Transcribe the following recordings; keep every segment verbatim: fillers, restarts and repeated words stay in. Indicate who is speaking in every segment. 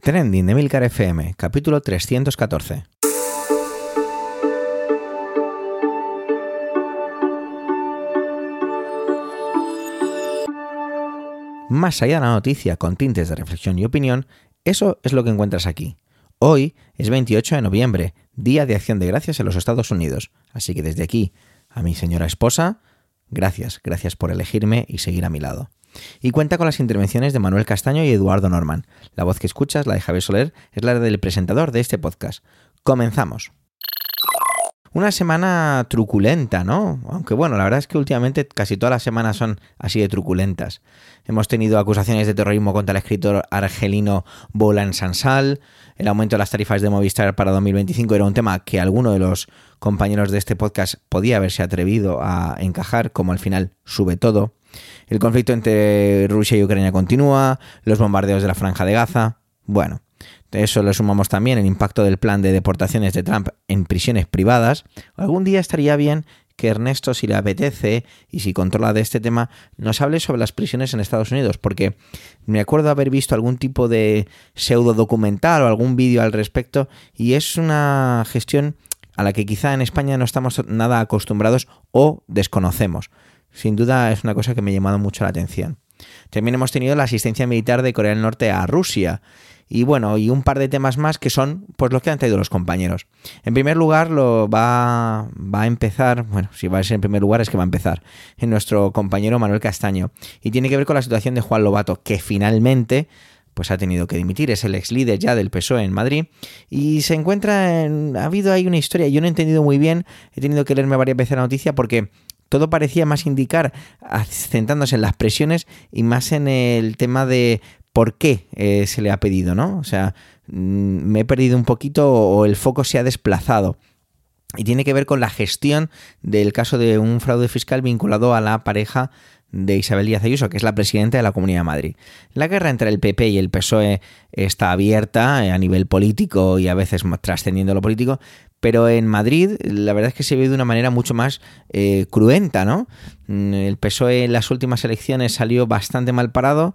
Speaker 1: Trending de Emilcar F M, capítulo trescientos catorce. Más allá de la noticia con tintes de reflexión y opinión, eso es lo que encuentras aquí. Hoy es veintiocho de noviembre, Día de Acción de Gracias en los Estados Unidos. Así que desde aquí, a mi señora esposa, gracias, gracias por elegirme y seguir a mi lado. Y cuenta con las intervenciones de Manuel Castaño y Eduardo Norman. La voz que escuchas, la de Javier Soler, es la del presentador de este podcast. Comenzamos. Una semana truculenta, ¿no? Aunque bueno, la verdad es que últimamente casi todas las semanas son así de truculentas. Hemos tenido acusaciones de terrorismo contra el escritor argelino Boulan Sansal. El aumento de las tarifas de Movistar para dos mil veinticinco era un tema que alguno de los compañeros de este podcast podía haberse atrevido a encajar, como al final sube todo. El conflicto entre Rusia y Ucrania continúa, los bombardeos de la Franja de Gaza. Bueno, de eso le sumamos también el impacto del plan de deportaciones de Trump en prisiones privadas. Algún día estaría bien que Ernesto, si le apetece y si controla de este tema, nos hable sobre las prisiones en Estados Unidos, porque me acuerdo haber visto algún tipo de pseudo documental o algún vídeo al respecto, y es una gestión a la que quizá en España no estamos nada acostumbrados o desconocemos. Sin duda es una cosa que me ha llamado mucho la atención. También hemos tenido la asistencia militar de Corea del Norte a Rusia. Y bueno, y un par de temas más que son pues los que han traído los compañeros. En primer lugar, lo va, va a empezar, bueno, si va a ser en primer lugar es que va a empezar, en nuestro compañero Manuel Castaño. Y tiene que ver con la situación de Juan Lobato, que finalmente pues ha tenido que dimitir, es el ex líder ya del P S O E en Madrid. Y se encuentra en... ha habido ahí una historia, yo no he entendido muy bien, he tenido que leerme varias veces la noticia porque todo parecía más indicar, centrándose en las presiones y más en el tema de por qué eh, se le ha pedido, ¿no? O sea, mmm, me he perdido un poquito o el foco se ha desplazado. Y tiene que ver con la gestión del caso de un fraude fiscal vinculado a la pareja de Isabel Díaz Ayuso, que es la presidenta de la Comunidad de Madrid. La guerra entre el P P y el P S O E está abierta a nivel político y a veces trascendiendo lo político, pero en Madrid la verdad es que se ve de una manera mucho más eh, cruenta, ¿no? El P S O E en las últimas elecciones salió bastante mal parado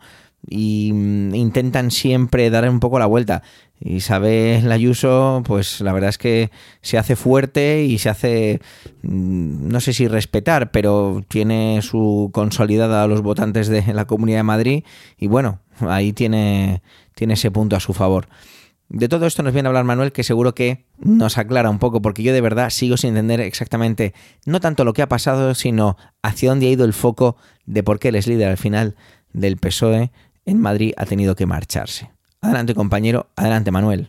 Speaker 1: y intentan siempre dar un poco la vuelta. Isabel Ayuso, pues la verdad es que se hace fuerte y se hace, no sé si respetar, pero tiene su consolidada a los votantes de la Comunidad de Madrid y bueno, ahí tiene, tiene ese punto a su favor. De todo esto nos viene a hablar Manuel, que seguro que nos aclara un poco, porque yo de verdad sigo sin entender exactamente no tanto lo que ha pasado, sino hacia dónde ha ido el foco de por qué el ex líder al final del P S O E en Madrid ha tenido que marcharse. Adelante, compañero. Adelante, Manuel.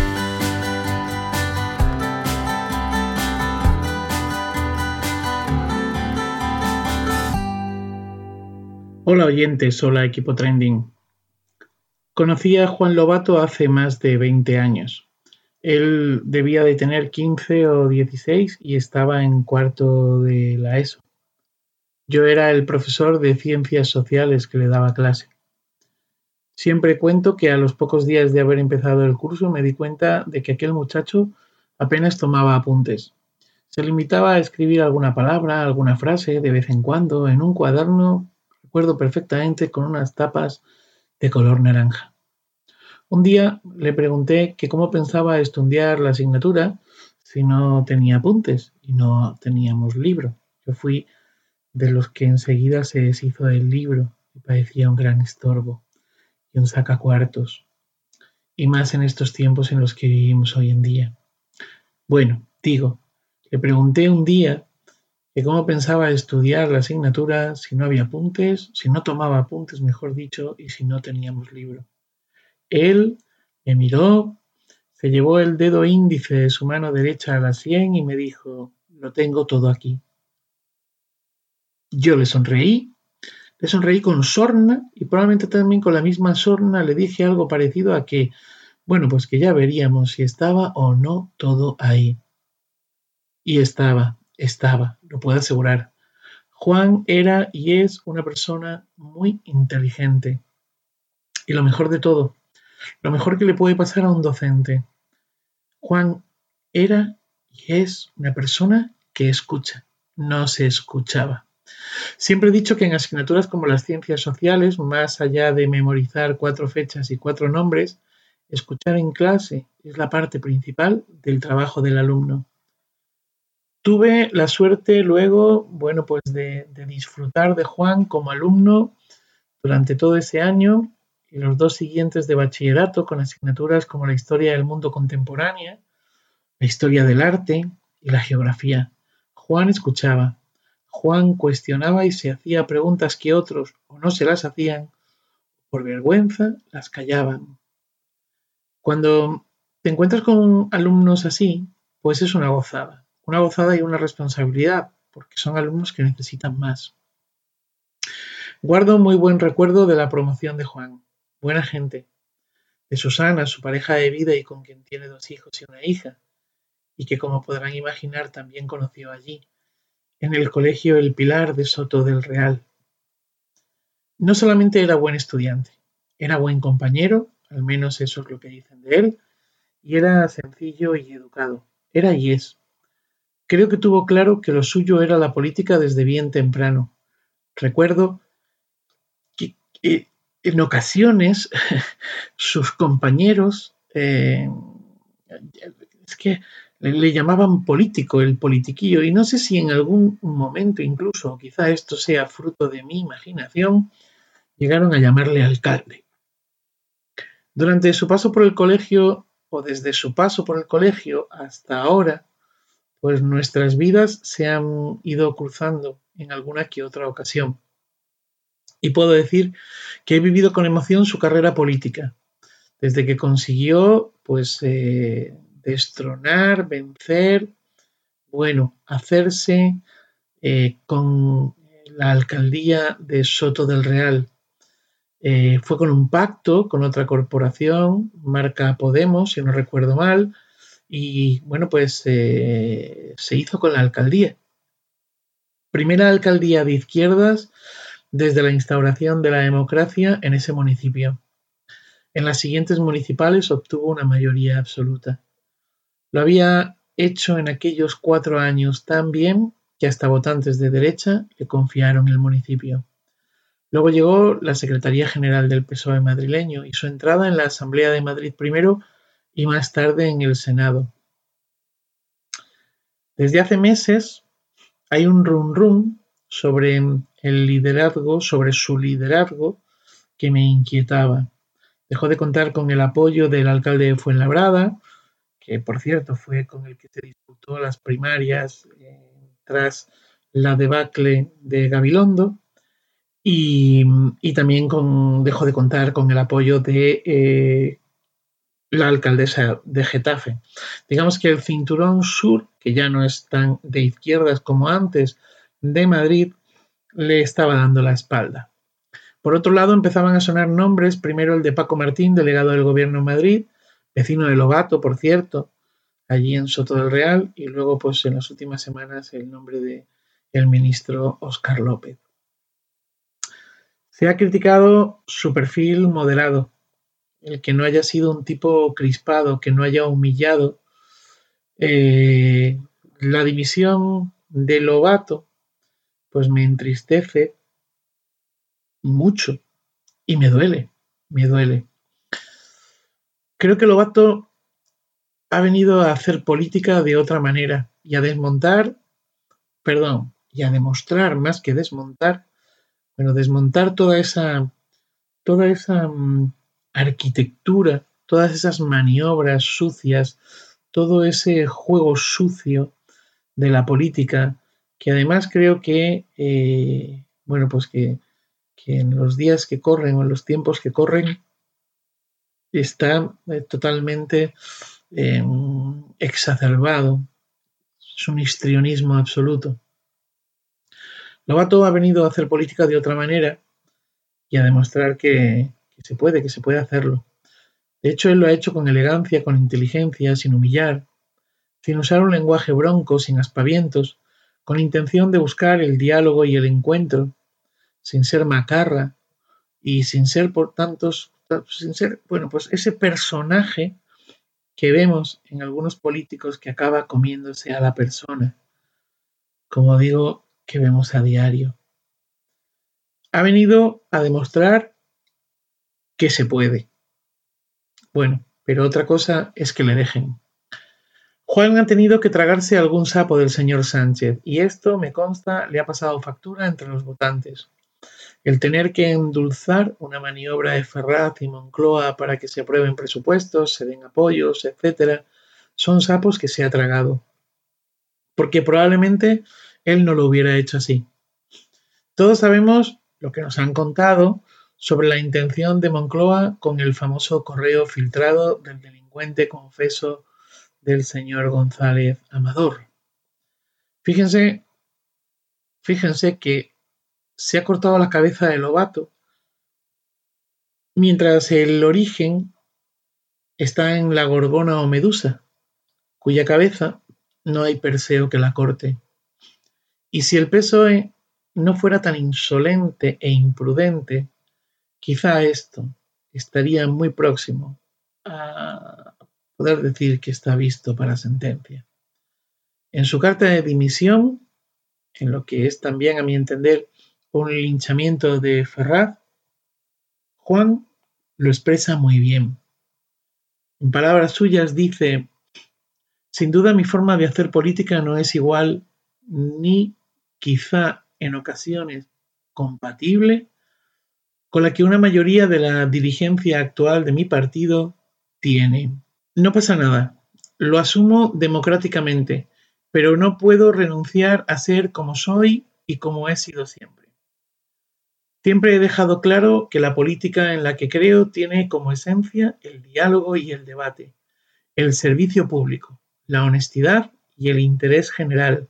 Speaker 2: Hola oyentes, hola equipo Trending. Conocí a Juan Lobato hace más de veinte años. Él debía de tener quince o dieciséis y estaba en cuarto de la ESO. Yo era el profesor de ciencias sociales que le daba clase. Siempre cuento que a los pocos días de haber empezado el curso me di cuenta de que aquel muchacho apenas tomaba apuntes. Se limitaba a escribir alguna palabra, alguna frase de vez en cuando en un cuaderno, recuerdo perfectamente, con unas tapas de color naranja. Un día le pregunté que cómo pensaba estudiar la asignatura si no tenía apuntes y no teníamos libro. Yo fui de los que enseguida se deshizo del libro y parecía un gran estorbo y un sacacuartos, y más en estos tiempos en los que vivimos hoy en día. Bueno, digo, le pregunté un día que cómo pensaba estudiar la asignatura si no había apuntes, si no tomaba apuntes, mejor dicho, y si no teníamos libro. Él me miró, se llevó el dedo índice de su mano derecha a la sien y me dijo: lo tengo todo aquí. Yo le sonreí. Le sonreí con sorna y probablemente también con la misma sorna le dije algo parecido a que, bueno, pues que ya veríamos si estaba o no todo ahí. Y estaba, estaba, lo puedo asegurar. Juan era y es una persona muy inteligente. Y lo mejor de todo, lo mejor que le puede pasar a un docente. Juan era y es una persona que escucha, no se escuchaba. Siempre he dicho que en asignaturas como las ciencias sociales, más allá de memorizar cuatro fechas y cuatro nombres, Escuchar en clase es la parte principal del trabajo del alumno. Tuve la suerte luego, bueno, pues de, de disfrutar de Juan como alumno durante todo ese año y los dos siguientes de bachillerato con asignaturas como la historia del mundo contemporánea, la historia del arte y la geografía. Juan escuchaba, Juan cuestionaba y se hacía preguntas que otros o no se las hacían, por vergüenza las callaban. Cuando te encuentras con alumnos así, pues es una gozada, una gozada y una responsabilidad, porque son alumnos que necesitan más. Guardo muy buen recuerdo de la promoción de Juan, buena gente, de Susana, su pareja de vida y con quien tiene dos hijos y una hija, y que como podrán imaginar también conoció allí, en el colegio El Pilar de Soto del Real. No solamente era buen estudiante, era buen compañero, al menos eso es lo que dicen de él, y era sencillo y educado. Era y es. Creo que tuvo claro que lo suyo era la política desde bien temprano. Recuerdo que, que en ocasiones sus compañeros eh, es que le, le, llamaban político, el politiquillo, y no sé si en algún momento incluso, quizá esto sea fruto de mi imaginación, llegaron a llamarle alcalde. Durante su paso por el colegio, o desde su paso por el colegio hasta ahora, pues nuestras vidas se han ido cruzando en alguna que otra ocasión. Y puedo decir que he vivido con emoción su carrera política, desde que consiguió pues eh, destronar, vencer, bueno, hacerse eh, con la alcaldía de Soto del Real. Eh, fue con un pacto con otra corporación, marca Podemos, si no recuerdo mal, y bueno, pues eh, se hizo con la alcaldía. Primera alcaldía de izquierdas desde la instauración de la democracia en ese municipio. En las siguientes municipales obtuvo una mayoría absoluta. Lo había hecho en aquellos cuatro años tan bien que hasta votantes de derecha le confiaron el municipio. Luego llegó la Secretaría General del P S O E madrileño y su entrada en la Asamblea de Madrid primero y más tarde en el Senado. Desde hace meses hay un rum rum sobre el liderazgo, sobre su liderazgo, que me inquietaba. Dejó de contar con el apoyo del alcalde de Fuenlabrada, que por cierto fue con el que se disputó las primarias eh, tras la debacle de Gabilondo, y, y también con, dejó de contar con el apoyo de eh, la alcaldesa de Getafe. Digamos que el cinturón sur, que ya no es tan de izquierdas como antes, de Madrid, le estaba dando la espalda. Por otro lado, empezaban a sonar nombres, primero el de Paco Martín, delegado del Gobierno en Madrid, vecino de Lobato, por cierto, allí en Soto del Real, y luego, pues en las últimas semanas, el nombre de el ministro Óscar López. Se ha criticado su perfil moderado, el que no haya sido un tipo crispado, que no haya humillado. Eh, la división de Lobato, pues me entristece mucho y me duele, me duele. Creo que Lobato ha venido a hacer política de otra manera y a desmontar, perdón, y a demostrar más que desmontar, bueno, desmontar toda esa, toda esa um, arquitectura, todas esas maniobras sucias, todo ese juego sucio de la política, que además creo que, eh, bueno, pues que, que en los días que corren o en los tiempos que corren está eh, totalmente eh, exacerbado. Es un histrionismo absoluto. Lobato ha venido a hacer política de otra manera y a demostrar que, que se puede, que se puede hacerlo. De hecho, él lo ha hecho con elegancia, con inteligencia, sin humillar, sin usar un lenguaje bronco, sin aspavientos, con intención de buscar el diálogo y el encuentro, sin ser macarra y sin ser, por tantos, sin ser, bueno, pues ese personaje que vemos en algunos políticos que acaba comiéndose a la persona, como digo, que vemos a diario. Ha venido a demostrar que se puede. Bueno, pero otra cosa es que le dejen. Juan ha tenido que tragarse algún sapo del señor Sánchez, y esto, me consta, le ha pasado factura entre los votantes. El tener que endulzar una maniobra de Ferraz y Moncloa para que se aprueben presupuestos, se den apoyos, etcétera, son sapos que se ha tragado. Porque probablemente él no lo hubiera hecho así. Todos sabemos lo que nos han contado sobre la intención de Moncloa con el famoso correo filtrado del delincuente confeso del señor González Amador. Fíjense, fíjense que se ha cortado la cabeza de Lobato, mientras el origen está en la Gorgona o Medusa, cuya cabeza no hay Perseo que la corte. Y si el P S O E no fuera tan insolente e imprudente, quizá esto estaría muy próximo a poder decir que está visto para sentencia. En su carta de dimisión, en lo que es también, a mi entender, un linchamiento de Ferraz, Juan lo expresa muy bien. En palabras suyas dice: sin duda mi forma de hacer política no es igual ni quizá en ocasiones compatible con la que una mayoría de la dirigencia actual de mi partido tiene. No pasa nada, lo asumo democráticamente, pero no puedo renunciar a ser como soy y como he sido siempre. Siempre he dejado claro que la política en la que creo tiene como esencia el diálogo y el debate, el servicio público, la honestidad y el interés general.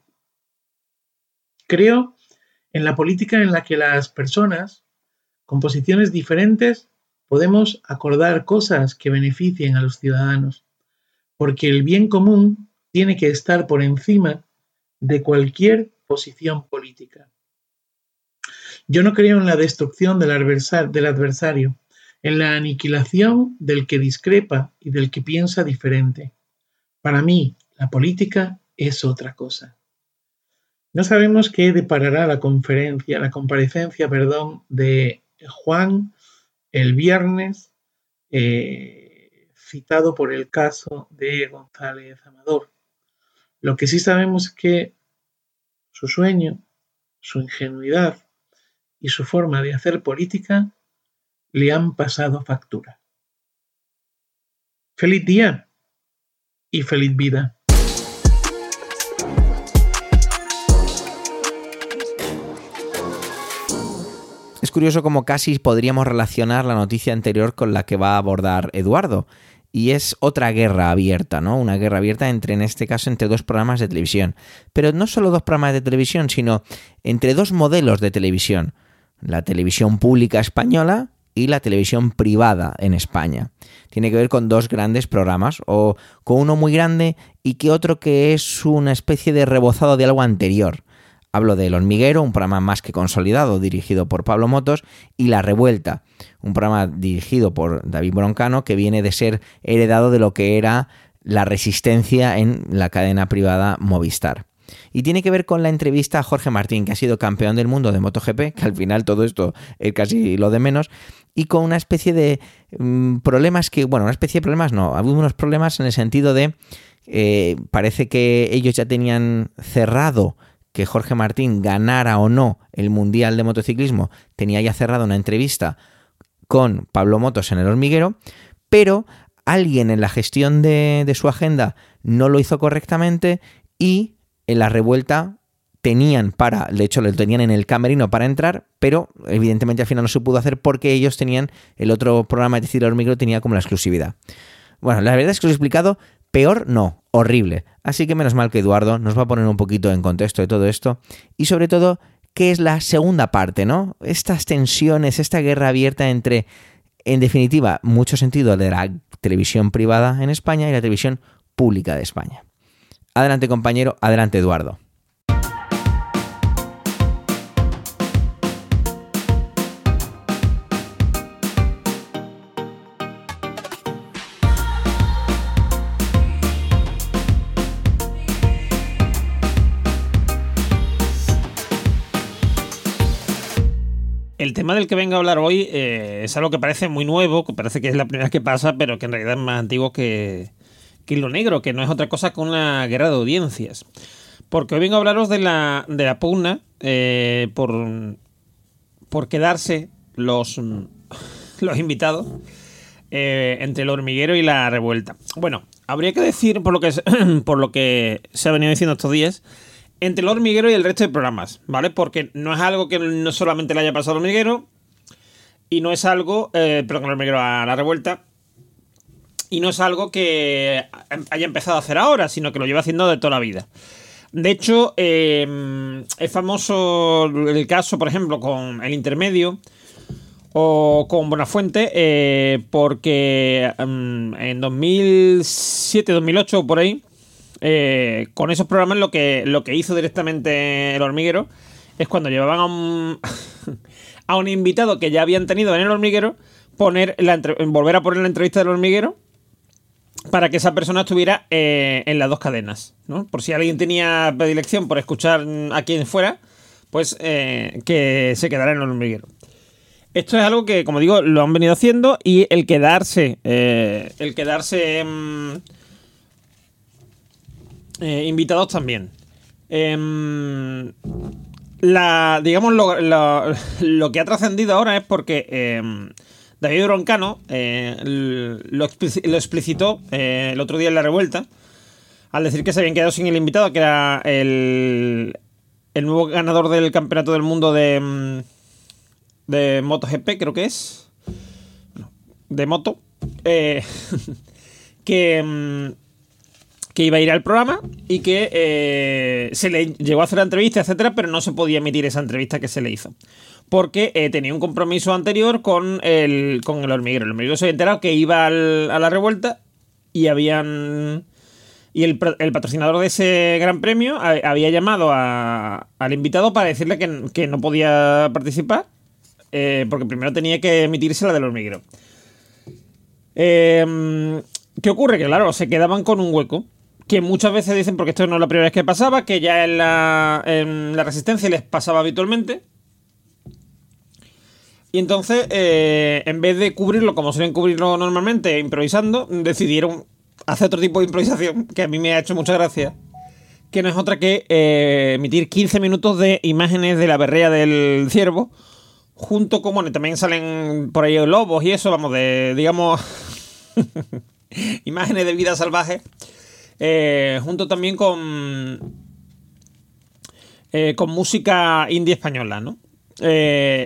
Speaker 2: Creo en la política en la que las personas, con posiciones diferentes, podemos acordar cosas que beneficien a los ciudadanos, porque el bien común tiene que estar por encima de cualquier posición política. Yo no creo en la destrucción del adversario, del adversario, en la aniquilación del que discrepa y del que piensa diferente. Para mí, la política es otra cosa. No sabemos qué deparará la conferencia, la comparecencia, perdón, de Juan el viernes, eh, citado por el caso de González Amador. Lo que sí sabemos es que su sueño, su ingenuidad y su forma de hacer política le han pasado factura. ¡Feliz día y feliz vida!
Speaker 1: Es curioso cómo casi podríamos relacionar la noticia anterior con la que va a abordar Eduardo. Y es otra guerra abierta, ¿no? Una guerra abierta entre, en este caso, entre dos programas de televisión. Pero no solo dos programas de televisión, sino entre dos modelos de televisión. La televisión pública española y la televisión privada en España. Tiene que ver con dos grandes programas, o con uno muy grande y que otro que es una especie de rebozado de algo anterior. Hablo de El Hormiguero, un programa más que consolidado, dirigido por Pablo Motos, y La Revuelta, un programa dirigido por David Broncano, que viene de ser heredado de lo que era La Resistencia en la cadena privada Movistar. Y tiene que ver con la entrevista a Jorge Martín, que ha sido campeón del mundo de MotoGP, que al final todo esto es casi lo de menos, y con una especie de mmm, problemas que, bueno, una especie de problemas no, había unos problemas en el sentido de, eh, parece que ellos ya tenían cerrado que Jorge Martín ganara o no el Mundial de Motociclismo, tenía ya cerrado una entrevista con Pablo Motos en El Hormiguero, pero alguien en la gestión de, de su agenda no lo hizo correctamente y en La Revuelta tenían para, de hecho lo tenían en el camerino para entrar, pero evidentemente al final no se pudo hacer porque ellos tenían el otro programa, es decir, El Hormiguero tenía como la exclusividad. Bueno, la verdad es que os he explicado, peor no, horrible. Así que menos mal que Eduardo nos va a poner un poquito en contexto de todo esto y sobre todo qué es la segunda parte, ¿no? Estas tensiones, esta guerra abierta entre, en definitiva, mucho sentido de la televisión privada en España y la televisión pública de España. Adelante, compañero, adelante, Eduardo.
Speaker 3: El el tema del que vengo a hablar hoy eh, es algo que parece muy nuevo, que parece que es la primera vez que pasa, pero que en realidad es más antiguo que, que Hilo Negro, que no es otra cosa que una guerra de audiencias. Porque hoy vengo a hablaros de la, de la pugna eh, por, por quedarse los, los invitados eh, entre el hormiguero y la revuelta. Bueno, habría que decir, por lo que, por lo que se ha venido diciendo estos días, entre el hormiguero y el resto de programas, ¿vale? Porque no es algo que no solamente le haya pasado al hormiguero, y no es algo, eh, perdón, el hormiguero a la revuelta, y no es algo que haya empezado a hacer ahora, sino que lo lleva haciendo de toda la vida. De hecho, eh, es famoso el caso, por ejemplo, con El Intermedio o con Buenafuente, eh, porque um, en dos mil siete, dos mil ocho, por ahí, eh, con esos programas lo que, lo que hizo directamente El Hormiguero es cuando llevaban a un, a un invitado que ya habían tenido en El Hormiguero, poner la entre- volver a poner la entrevista del Hormiguero para que esa persona estuviera eh, en las dos cadenas, ¿no? Por si alguien tenía predilección por escuchar a quien fuera, pues eh, que se quedara en el hormiguero. Esto es algo que, como digo, lo han venido haciendo, y el quedarse, eh, el quedarse mm, eh, invitados también. Eh, la, digamos, lo, lo, lo que ha trascendido ahora es porque eh, David Broncano eh, lo, explic- lo explicitó eh, el otro día en La Revuelta, al decir que se habían quedado sin el invitado, que era el, el nuevo ganador del campeonato del mundo de, de MotoGP, creo que es. De moto. Eh, que, que iba a ir al programa y que eh, se le llegó a hacer la entrevista, etcétera, pero no se podía emitir esa entrevista que se le hizo. Porque eh, tenía un compromiso anterior con el, con el hormiguero. El hormiguero se había enterado que iba al, a la revuelta y habían... Y el, el patrocinador de ese gran premio a, había llamado a, al invitado para decirle que, que no podía participar, eh, porque primero tenía que emitirse la del hormiguero. Eh, ¿Qué ocurre? Que claro, se quedaban con un hueco. Que muchas veces dicen, porque esto no es la primera vez que pasaba, que ya en la, en la Resistencia les pasaba habitualmente. Y entonces, eh, en vez de cubrirlo como suelen cubrirlo normalmente, improvisando, decidieron hacer otro tipo de improvisación, que a mí me ha hecho mucha gracia, que no es otra que eh, emitir quince minutos de imágenes de la berrea del ciervo, junto con, bueno, también salen por ahí lobos y eso, vamos, de, digamos, imágenes de vida salvaje, eh, junto también con eh, con música indie española, ¿no? Eh...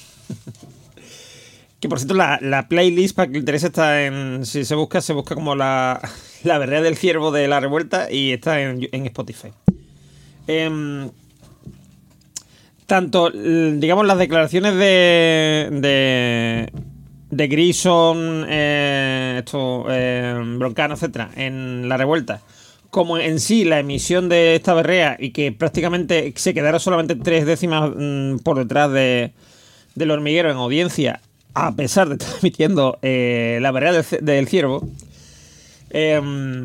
Speaker 3: Que por cierto, la, la playlist, para que le interese, está en... Si se busca, se busca como la, la berrea del ciervo de La Revuelta, y está en, en Spotify. Eh, tanto, digamos, las declaraciones de... de, de Grison, eh, esto, eh, Broncano, etcétera, en La Revuelta, como en sí la emisión de esta berrea, y que prácticamente se quedara solamente tres décimas mmm, por detrás de, del hormiguero en audiencia, a pesar de estar emitiendo eh, la berrea del, del ciervo, eh,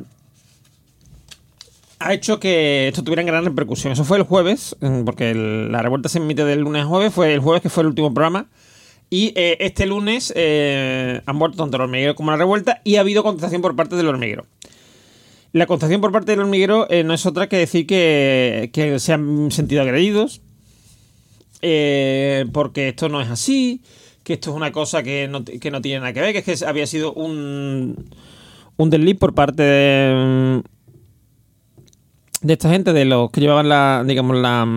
Speaker 3: ha hecho que esto tuviera gran repercusión. Eso fue el jueves, porque el, la revuelta se emite del lunes a jueves, fue el jueves que fue el último programa, y eh, este lunes eh, han muerto tanto el hormiguero como la revuelta, y ha habido contestación por parte del hormiguero. La contestación por parte del hormiguero eh, no es otra que decir que, que se han sentido agredidos, eh, porque esto no es así, que esto es una cosa que no, que no tiene nada que ver, que es que había sido un, un desliz por parte de, de esta gente, de los que llevaban la, digamos, la,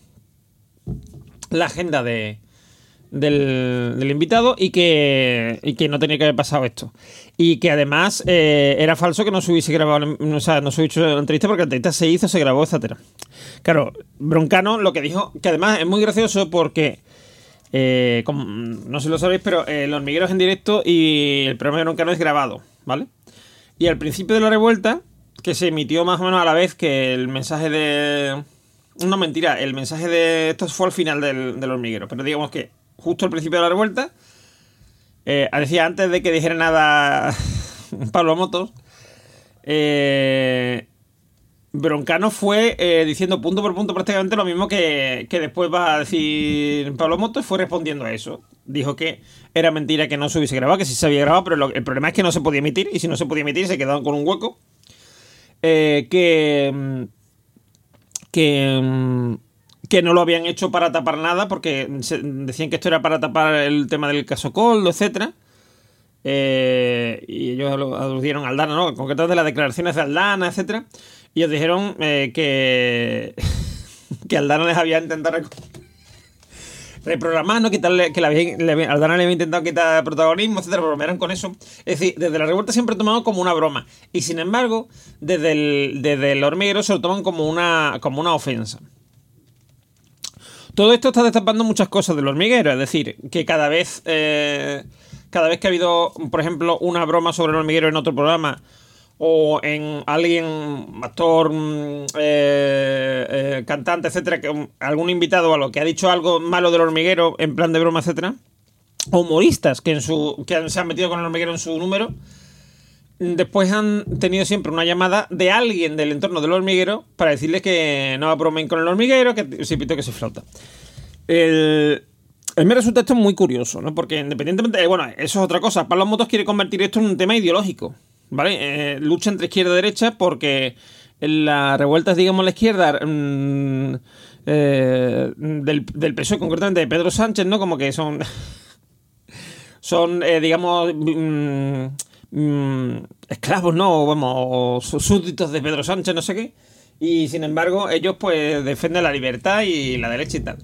Speaker 3: la agenda de, del, del invitado, y que, y que no tenía que haber pasado esto. Y que además eh, era falso que no se hubiese grabado, o sea, no se hubiese hecho la entrevista, porque la entrevista se hizo, se grabó, etcétera. Claro, Broncano lo que dijo, que además es muy gracioso porque... Eh, como, no sé si lo sabéis, pero eh, El Hormiguero es en directo y el programa de Broncano es grabado, ¿vale? Y al principio de La Revuelta, que se emitió más o menos a la vez que el mensaje de... No, mentira, el mensaje de... Esto fue al final del, del Hormiguero, pero digamos que justo al principio de La Revuelta, eh, decía, antes de que dijera nada Pablo Motos, eh, Broncano fue eh, diciendo punto por punto prácticamente lo mismo que, que después va a decir Pablo Motos, y fue respondiendo a eso. Dijo que era mentira que no se hubiese grabado, que sí se había grabado, pero lo, el problema es que no se podía emitir, y si no se podía emitir se quedaban con un hueco. Eh, que, que, que no lo habían hecho para tapar nada, porque se, decían que esto era para tapar el tema del caso Coldo, etcétera. Eh, y ellos aludieron a Aldana, ¿no? Concretamente de las declaraciones de Aldana, etcétera. Y ellos dijeron eh, que que Aldana les había intentado reprogramar, ¿no? Quitarle, que le había, le, Aldana le había intentado quitar protagonismo, etcétera. Bromearon con eso. Es decir, desde la revuelta siempre tomado como una broma. Y sin embargo, desde el, desde el hormiguero se lo toman como una, como una ofensa. Todo esto está destapando muchas cosas del hormiguero. Es decir, que cada vez eh, cada vez que ha habido, por ejemplo, una broma sobre el hormiguero en otro programa, o en alguien, actor, eh, eh, cantante, etcétera, que um, algún invitado a lo que ha dicho algo malo del hormiguero en plan de broma, etcétera, o humoristas que, en su, que han, se han metido con el hormiguero en su número, después han tenido siempre una llamada de alguien del entorno del hormiguero para decirles que no bromen con el hormiguero, que se pito, que se flauta. El... A mí me resulta esto muy curioso, ¿no? Porque independientemente... Bueno, eso es otra cosa. Pablo Motos quiere convertir esto en un tema ideológico, ¿vale? Eh, lucha entre izquierda y derecha porque la revuelta es, digamos, la izquierda mmm, eh, del, del P S O E, concretamente de Pedro Sánchez, ¿no? Como que son... son, eh, digamos... Mmm, mmm, esclavos, ¿no? Vamos, súbditos de Pedro Sánchez, no sé qué. Y, sin embargo, ellos, pues, defienden la libertad y la derecha y tal.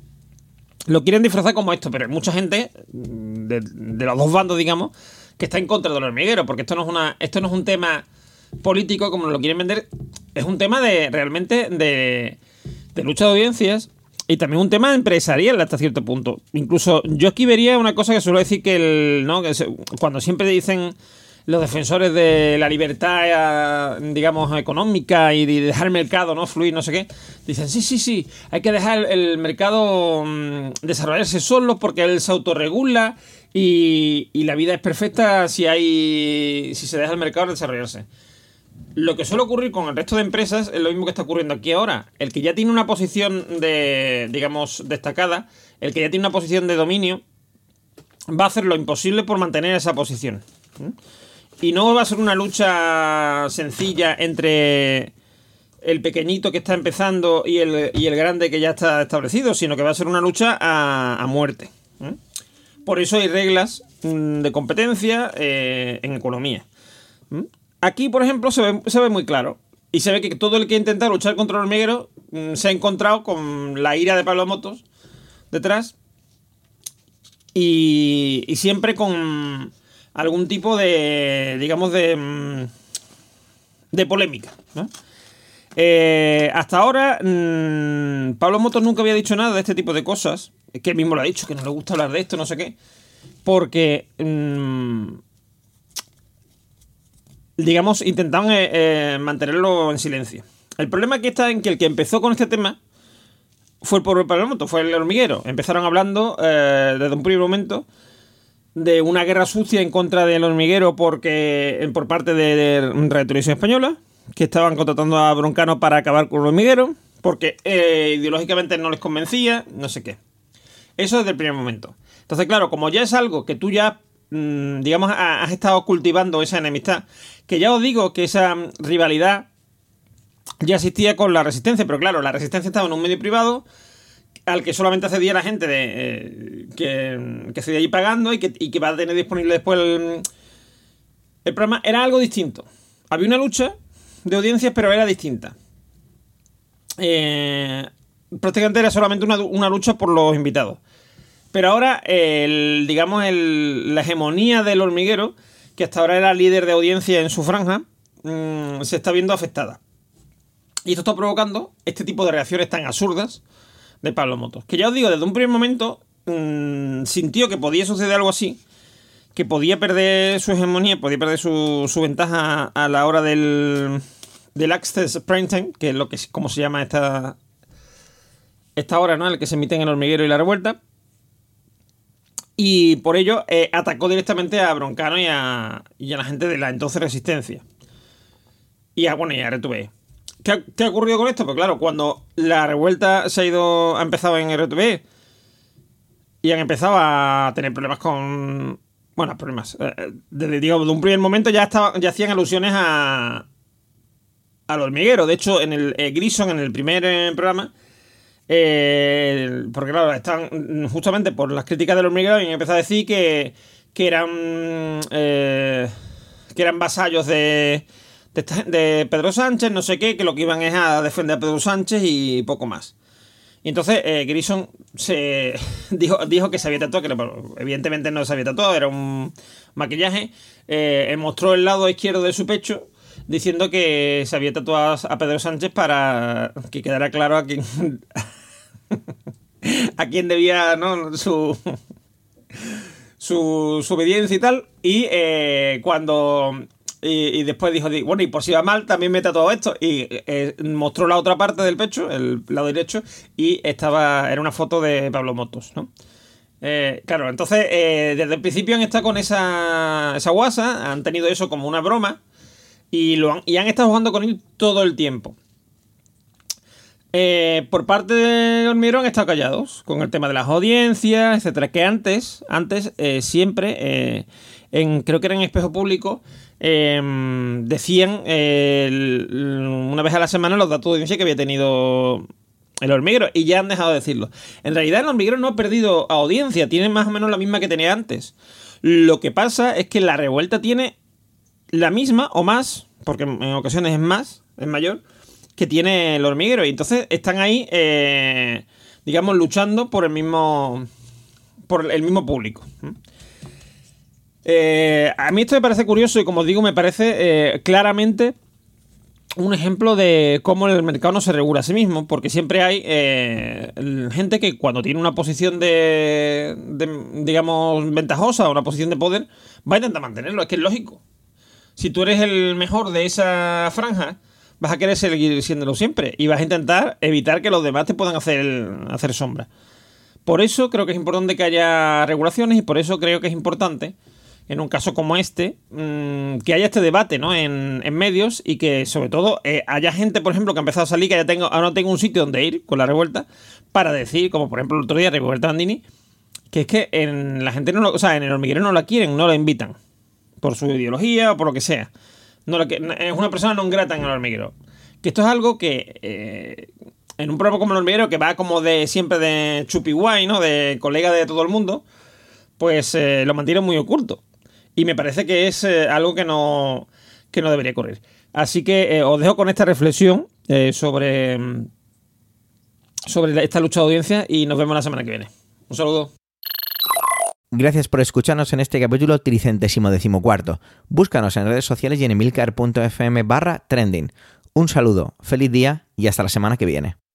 Speaker 3: Lo quieren disfrazar como esto, pero hay mucha gente de, de los dos bandos, digamos, que está en contra del hormiguero, porque esto no es una, esto no es un tema político como nos lo quieren vender, es un tema de realmente de, de lucha de audiencias y también un tema empresarial hasta cierto punto. Incluso yo aquí vería una cosa que suelo decir que el, ¿no? que se, cuando siempre dicen los defensores de la libertad, digamos, económica y de dejar el mercado, ¿no? Fluir, no sé qué. Dicen, sí, sí, sí, hay que dejar el mercado mmm, desarrollarse solo porque él se autorregula y, y la vida es perfecta si hay si se deja el mercado desarrollarse. Lo que suele ocurrir con el resto de empresas es lo mismo que está ocurriendo aquí ahora. El que ya tiene una posición de, digamos, destacada, el que ya tiene una posición de dominio, va a hacer lo imposible por mantener esa posición. ¿Mm? Y no va a ser una lucha sencilla entre el pequeñito que está empezando y el, y el grande que ya está establecido, sino que va a ser una lucha a, a muerte. ¿Mm? Por eso hay reglas mm, de competencia eh, en economía. ¿Mm? Aquí, por ejemplo, se ve, se ve muy claro. Y se ve que todo el que intenta luchar contra el hormiguero mmm, se ha encontrado con la ira de Pablo Motos detrás. Y, y siempre con algún tipo de, digamos, de, de polémica, ¿no? Eh, hasta ahora, mmm, Pablo Motos nunca había dicho nada de este tipo de cosas. Es que él mismo lo ha dicho, que no le gusta hablar de esto, no sé qué. Porque, mmm, digamos, intentaban eh, eh, mantenerlo en silencio. El problema aquí está en que el que empezó con este tema fue el pobre Pablo Motos, fue el hormiguero. Empezaron hablando eh, desde un primer momento de una guerra sucia en contra del hormiguero porque por parte de, de Radio Televisión Española, que estaban contratando a Broncano para acabar con el hormiguero, porque eh, ideológicamente no les convencía, no sé qué. Eso desde el primer momento. Entonces, claro, como ya es algo que tú ya, mmm, digamos, has estado cultivando esa enemistad, que ya os digo que esa rivalidad ya existía con la Resistencia, pero claro, la Resistencia estaba en un medio privado al que solamente accedía la gente de, eh, que, que se de allí pagando y que, y que va a tener disponible después el, el programa. Era algo distinto. Había una lucha de audiencias, pero era distinta. Eh, prácticamente era solamente una, una lucha por los invitados. Pero ahora, el, digamos, el, la hegemonía del hormiguero, que hasta ahora era líder de audiencia en su franja, mmm, se está viendo afectada. Y esto está provocando este tipo de reacciones tan absurdas de Pablo Motos. Que ya os digo, desde un primer momento mmm, sintió que podía suceder algo así, que podía perder su hegemonía, podía perder su, su ventaja a la hora del, del Access Prime Time, que es lo que como se llama esta, esta hora, ¿no? En la que se emiten El Hormiguero y La Revuelta. Y por ello eh, atacó directamente a Broncano y a, y a la gente de la entonces Resistencia. Y a, bueno, y a R T V E. ¿qué ha, qué ha ocurrido con esto? Pues claro, cuando la revuelta se ha ido, ha empezado en R T V E y han empezado a tener problemas con... Bueno, problemas. Eh, desde, digamos, de un primer momento ya, estaba, ya hacían alusiones a... al hormiguero. De hecho, en el eh, Grison, en el primer eh, programa... Eh, porque claro, están justamente por las críticas del hormiguero y han empezado a decir que, que eran eh, que eran vasallos de, de, de Pedro Sánchez, no sé qué, que lo que iban es a defender a Pedro Sánchez y poco más. Y entonces eh, Grison se dijo, dijo que se había tatuado, que bueno, evidentemente no se había tatuado, era un maquillaje. Eh, mostró el lado izquierdo de su pecho diciendo que se había tatuado a Pedro Sánchez para que quedara claro a quién a quién debía, ¿no? su, su su obediencia y tal. Y eh, cuando y, y después dijo, bueno, y por si va mal también me he tatuado esto, y eh, mostró la otra parte del pecho, el lado derecho, y estaba era una foto de Pablo Motos, ¿no? Eh, claro, entonces eh, desde el principio han estado con esa esa guasa, han tenido eso como una broma y lo han, y han estado jugando con él todo el tiempo. Eh, por parte de Hormiguero han estado callados con el tema de las audiencias, etcétera. Que antes, antes eh, siempre, eh, en, creo que era en Espejo Público, eh, decían eh, el, una vez a la semana los datos de audiencia que había tenido el Hormiguero, y ya han dejado de decirlo. En realidad el Hormiguero no ha perdido audiencia, tiene más o menos la misma que tenía antes. Lo que pasa es que la revuelta tiene la misma o más, porque en ocasiones es más, es mayor, que tiene el Hormiguero, y entonces están ahí eh, digamos luchando por el mismo por el mismo público. eh, a mí esto me parece curioso y, como os digo, me parece eh, claramente un ejemplo de cómo el mercado no se regula a sí mismo, porque siempre hay eh, gente que cuando tiene una posición de, de digamos ventajosa, una posición de poder, va a intentar mantenerlo. Es que es lógico. Si tú eres el mejor de esa franja, vas a querer seguir siéndolo siempre y vas a intentar evitar que los demás te puedan hacer, hacer sombra. Por eso creo que es importante que haya regulaciones, y por eso creo que es importante, en un caso como este, mmm, que haya este debate, ¿no? en, en medios, y que sobre todo eh, haya gente, por ejemplo, que ha empezado a salir, que ya tengo, ahora no tengo un sitio donde ir con la revuelta para decir, como por ejemplo el otro día Rigoberta Bandini, que es que en la gente no lo, o sea, en el Hormiguero no la quieren, no la invitan por su ideología o por lo que sea. No, es una persona no grata en el Hormiguero. Que esto es algo que eh, en un programa como el Hormiguero, que va como de siempre de chupi guay, ¿no? De colega de todo el mundo, pues eh, lo mantiene muy oculto. Y me parece que es eh, algo que no, que no debería ocurrir. Así que eh, os dejo con esta reflexión eh, sobre, sobre esta lucha de audiencia, y nos vemos la semana que viene. Un saludo.
Speaker 1: Gracias por escucharnos en este capítulo tricentésimo decimocuarto. Búscanos en redes sociales y en emilcar punto f m barra trending. Un saludo, feliz día y hasta la semana que viene.